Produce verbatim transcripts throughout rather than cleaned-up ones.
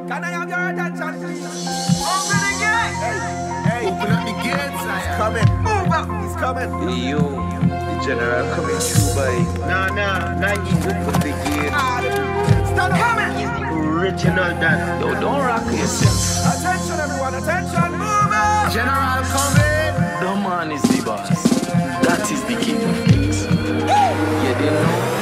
Can I have your attention, please? Open the gate! Hey, hey, open up the gates, He's coming. Move up, he's coming. Hey, yo, the general coming through by. Nah, nah, nah, you open the gate. Stop coming! Original that. Yo, don't rock yourself. Attention, everyone, attention, move up! General coming. The man is the boss. That is the king of kings. You didn't know?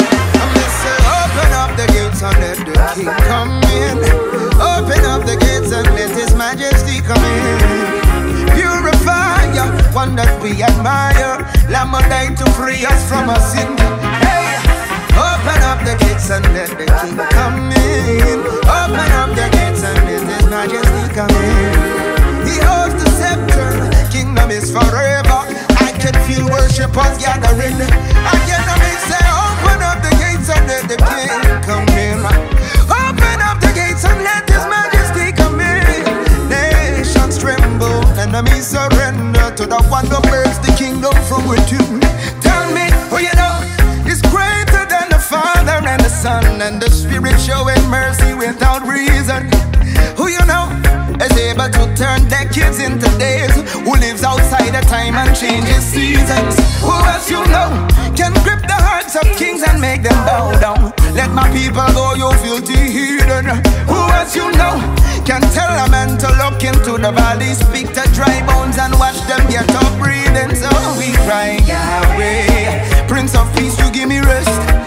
Open up the gates and let the king come in. Open up the gates and let his majesty come in. Purify one that we admire. Lamb of died to free us from our sin. Hey, open up the gates and let the king come in. Open up the gates and let his majesty come in. He holds the scepter, kingdom is forever. I can feel worshipers gathering. I can say, open up the gates and let the king come in. Open up the gates and let his majesty come in. Nations tremble, enemies surrender to the one who births the kingdom from within. Tell me who you know is greater than the Father and the Son and the Spirit, showing mercy without reason. Who you know is able to turn decades into days, who lives outside of time and changes seasons. Who else you know can grip the hearts of kings and make them bow down? Let my people go, you filthy heathen. Who else you know can tell a man to look into the valley, speak to dry bones and watch them get up breathing? So we cry, Yahweh, Prince of Peace, you give me rest.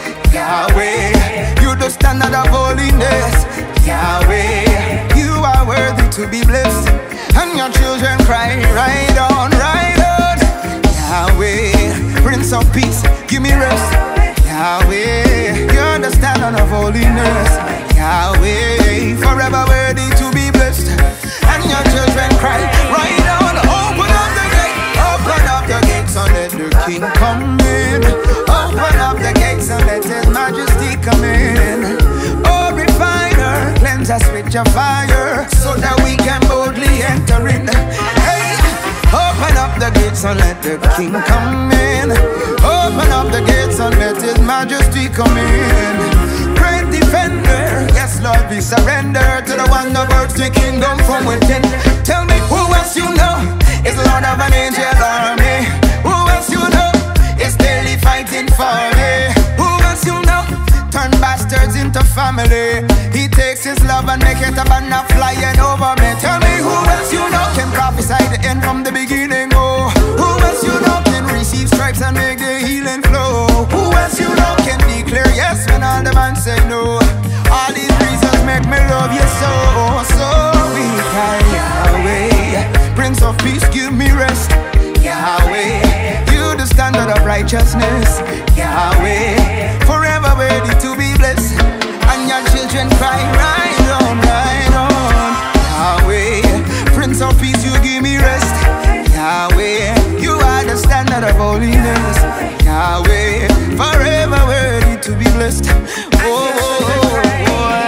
Yahweh, you the standard of holiness. Yahweh, you are worthy to be blessed, and your children cry, right on, right on. Yahweh, Prince of Peace, give me rest. Yahweh, you're the standard of holiness. Yahweh, forever worthy to be blessed, and your children cry, right on. Open up the gate, open up the gates and let the king come in. Open up the gates and let his majesty come in. Oh, refiner, cleanse us with your fire, so that we can boldly enter in. Hey, open up the gates and let the king come in. Open up the gates and let his majesty come in. Great defender, yes Lord, we surrender to the one that births the kingdom from within. Tell me who else you know is Lord of an angel army? Who else you know is daily fighting for me? Who else you know turn bastards into family? He takes his love and make it a banner flying over me. Tell me who else you know can prophesy the end from the beginning? Oh, who else you know can receive stripes and make the healing flow? Who else you know can declare yes when all the man say no? All these reasons make me love you so, so we cry, Yahweh, Prince of Peace, give me rest. Yahweh, you the standard of righteousness. Yahweh, forever worthy to be blessed, and your children cry, right on, right on. Yahweh, Prince of Peace, you give me rest. Yahweh, you are the standard of holiness. Yahweh, forever worthy to be blessed. Oh, oh, oh, oh.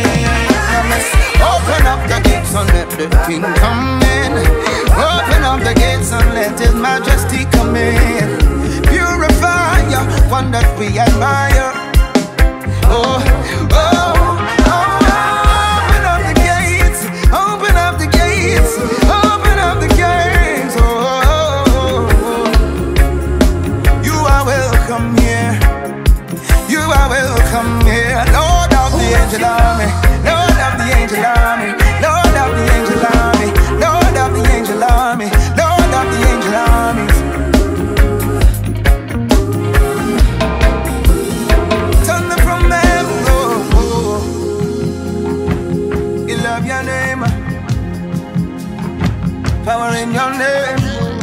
Open up the gates and let the king come in. Open up the gates and let his majesty come in. Purify one that we admire. Oh, oh, oh, open up the gates, open up the gates, open up the gates. Oh, oh, oh. You are welcome here, you are welcome here. Lord of the angel army, Lord of the angel army, Lord of the angel army, Lord of the angel army, Lord of the angel armies. Thunder from heaven, oh, oh. You love your name, power in your name.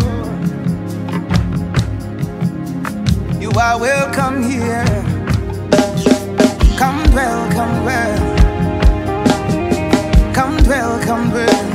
You are welcome here. Come dwell, come dwell, come dwell, come dwell.